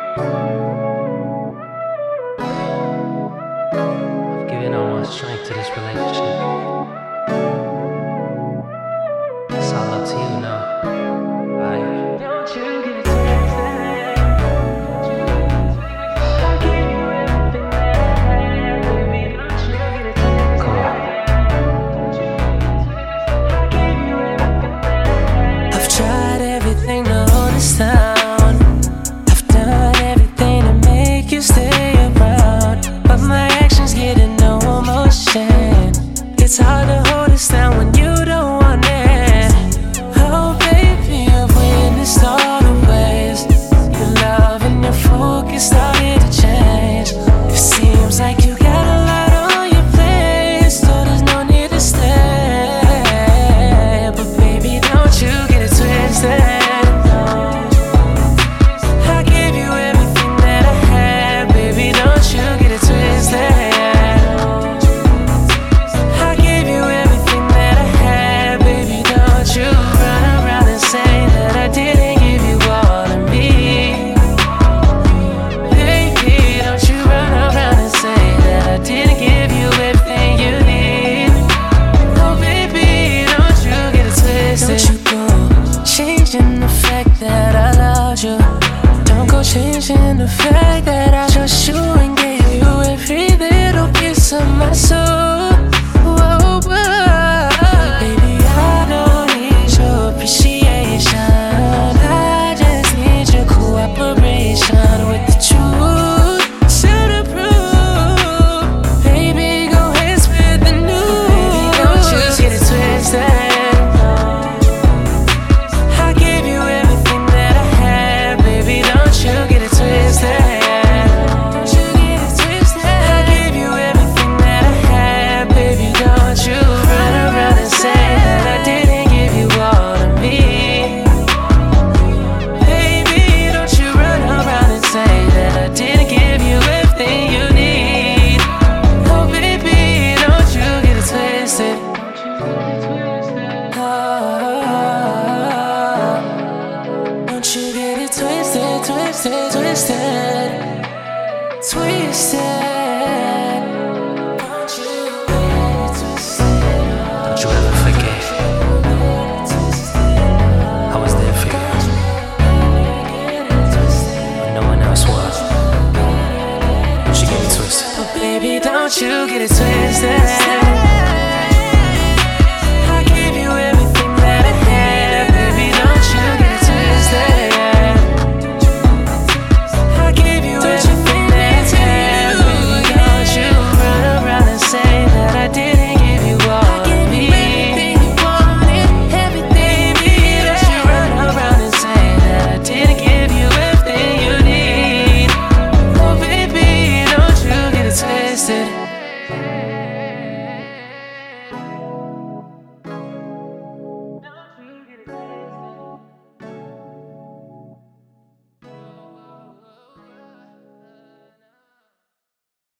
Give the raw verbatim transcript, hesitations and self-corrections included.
I've given all my strength to this relationship. It's all up to you now. Like, don't you get it twisted. I'll give you everything that I have, baby. Don't you get it twisted. Come on. I'll give you everything that I have. I've tried everything to hold us down. I've done everything to make you stay around, but my actions getting no emotion. It's hard to hold us down when you don't want it. Oh baby, I've witnessed all the ways your love and your focus started to change. It seems like you got a lot on your plate, so there's no need to stay. But baby, don't you get it twisted. Changing the fact that I loved you. Don't go changing the fact that I trust you and gave you every little piece of my soul. Whoa, whoa. Baby, I don't need your appreciation. I just need your cooperation with the truth. To the proof, baby, go ahead, spread the news. Baby, don't you get it twisted. Twisted, twisted, twisted, twisted. Don't you get it twisted. Don't you ever forget I was there for you when no one else was. Don't you get it twisted. But baby, don't you get it twisted.